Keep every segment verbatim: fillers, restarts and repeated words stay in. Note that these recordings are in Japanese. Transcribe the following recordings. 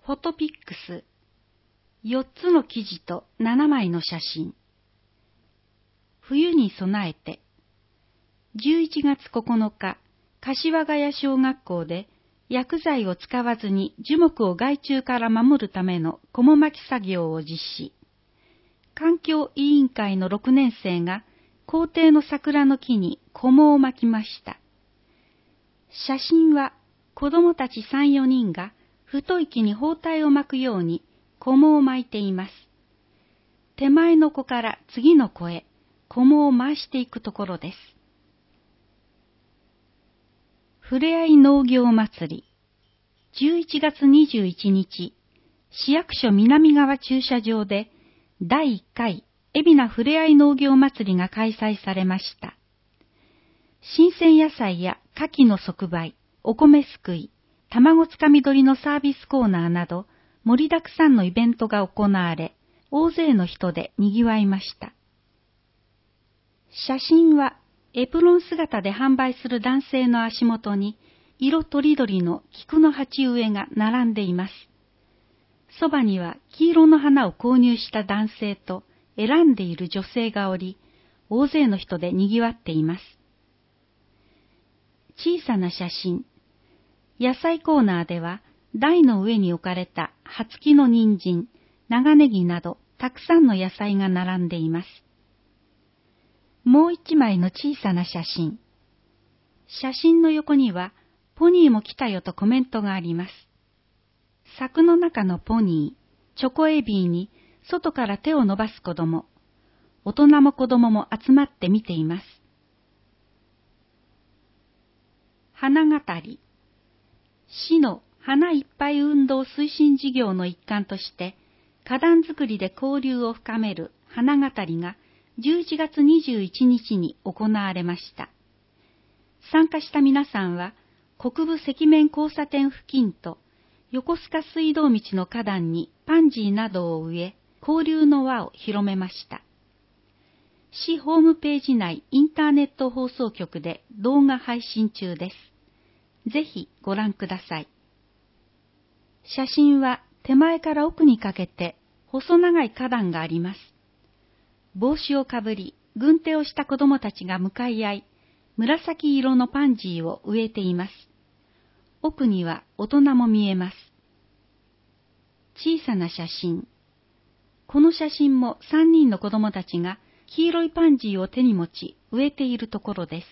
フォトピックス、よっつの記事とななまいの写真。冬に備えて、じゅういちがつここのか、柏ヶ谷小学校で薬剤を使わずに樹木を害虫から守るためのこも巻き作業を実施。環境委員会のろくねんせいが校庭の桜の木にこもを巻きました。写真は子供たちさん、よにんが太い木に包帯を巻くようにこもを巻いています。手前の子から次の子へこもを回していくところです。ふれあい農業祭り、じゅういちがつにじゅういちにち、市役所南側駐車場でだいいっかい海老名ふれあい農業祭りが開催されました。新鮮野菜や牡蠣の即売、お米すくい、卵つかみ取りのサービスコーナーなど盛りだくさんのイベントが行われ、大勢の人で賑わいました。写真はエプロン姿で販売する男性の足元に色とりどりの菊の鉢植えが並んでいます。そばには黄色の花を購入した男性と選んでいる女性がおり、大勢の人で賑わっています。小さな写真。野菜コーナーでは台の上に置かれた葉付きの人参、長ネギなどたくさんの野菜が並んでいます。もう一枚の小さな写真。写真の横にはポニーも来たよとコメントがあります。柵の中のポニー、チョコエビーに外から手を伸ばす子供、大人も子供も集まって見ています。花語り。市の花いっぱい運動推進事業の一環として、花壇作りで交流を深める花語りがじゅういちがつにじゅういちにちに行われました。参加した皆さんは、国分赤面交差点付近と横須賀水道道の花壇にパンジーなどを植え、交流の輪を広めました。市ホームページ内インターネット放送局で動画配信中です。ぜひご覧ください。写真は手前から奥にかけて細長い花壇があります。帽子をかぶり、軍手をした子供たちが向かい合い、紫色のパンジーを植えています。奥には大人も見えます。小さな写真。この写真もさんにんの子供たちが黄色いパンジーを手に持ち植えているところです。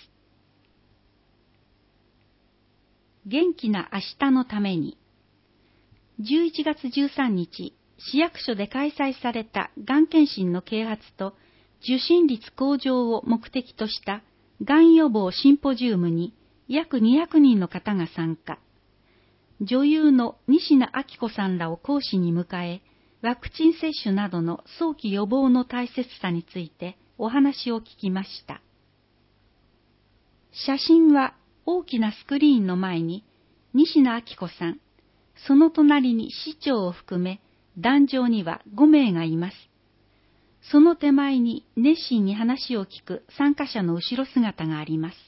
元気な明日のために。じゅういちがつじゅうさんにち、市役所で開催されたがん検診の啓発と受診率向上を目的としたがん予防シンポジウムに約にひゃくにんの方が参加。女優の西名明子さんらを講師に迎え、ワクチン接種などの早期予防の大切さについてお話を聞きました。写真は大きなスクリーンの前に西名明子さん、その隣に市長を含め壇上にはごめいがいます。その手前に熱心に話を聞く参加者の後ろ姿があります。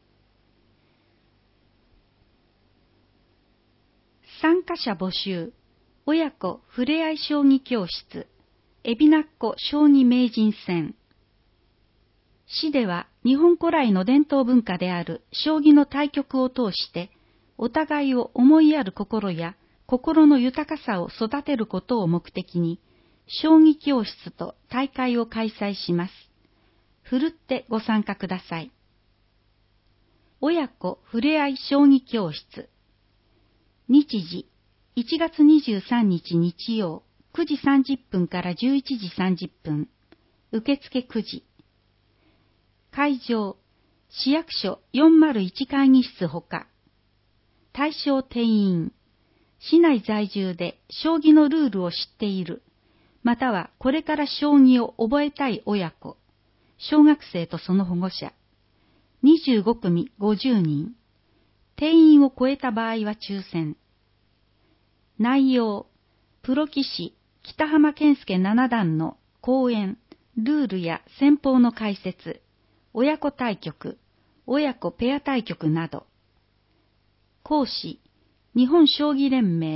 参加者募集、親子ふれあい将棋教室、海老名っ子将棋名人戦。市では日本古来の伝統文化である将棋の対局を通して、お互いを思いやる心や心の豊かさを育てることを目的に、将棋教室と大会を開催します。ふるってご参加ください。親子ふれあい将棋教室。日時、いちがつにじゅうさんにち日曜、くじさんじゅっぷんからじゅういちじさんじゅっぷん。受付くじ。会場、市役所よんまるいち会議室ほか。対象定員、市内在住で将棋のルールを知っている、またはこれから将棋を覚えたい親子、小学生とその保護者。にじゅうごくみごじゅうにん。定員を超えた場合は抽選。内容、プロ棋士北浜健介七段の講演、ルールや戦法の解説、親子対局、親子ペア対局など。講師、日本将棋連盟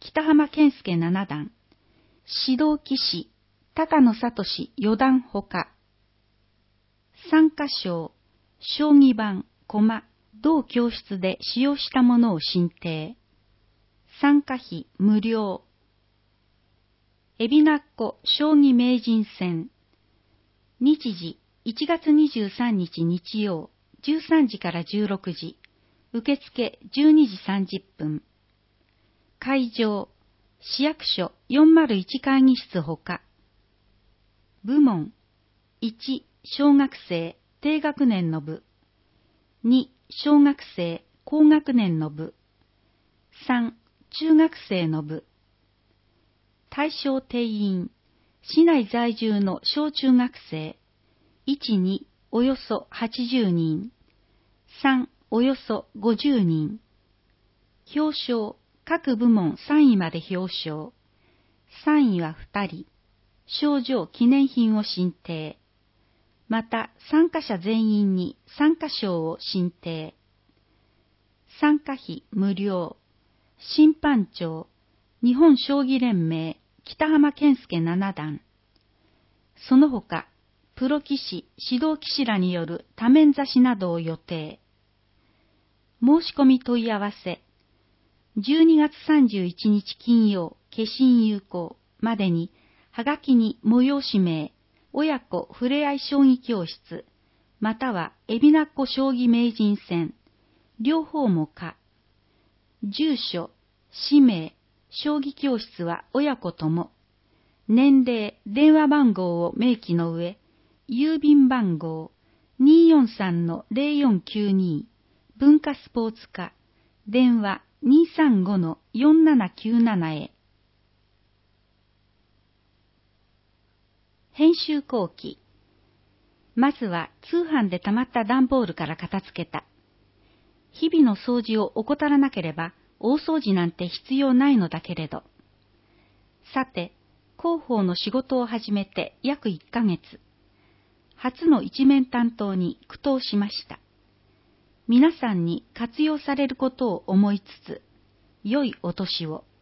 北浜健介七段、指導棋士、高野聡四段ほか、参加賞、将棋盤、駒、同教室で使用したものを申請。参加費無料。海老名っ子将棋名人戦。日時いちがつにじゅうさんにち日曜、じゅうさんじからじゅうろくじ。受付じゅうにじさんじゅっぷん。会場、市役所よんまるいち会議室ほか。部門、いち、小学生、低学年の部。に、小学生、高学年の部。さん、中学生の部。対象定員、市内在住の小中学生。いち、に、およそはちじゅうにん。さん、およそごじゅうにん。表彰、各部門さんいまで表彰。さんいはふたり。賞状記念品を進呈。また参加者全員に参加賞を進呈。参加費無料。審判長、日本将棋連盟北浜健介七段。その他、プロ棋士、指導棋士らによる多面指しなどを予定。申し込み問い合わせ。じゅうにがつさんじゅういちにち金曜、消印有効までに、はがきに催し名、親子ふれあい将棋教室、または海老名っ子将棋名人戦、両方も可。住所、氏名、将棋教室は親子とも。年齢、電話番号を明記の上、郵便番号 にーよんさんのゼロよんきゅうに 文化スポーツ課、電話 にーさんごのよんななきゅうなな へ。編集後期。まずは通販で溜まった段ボールから片付けた。日々の掃除を怠らなければ大掃除なんて必要ないのだけれど。さて、広報の仕事を始めて約いっかげつ。初の一面担当に苦闘しました。皆さんに活用されることを思いつつ、良いお年を。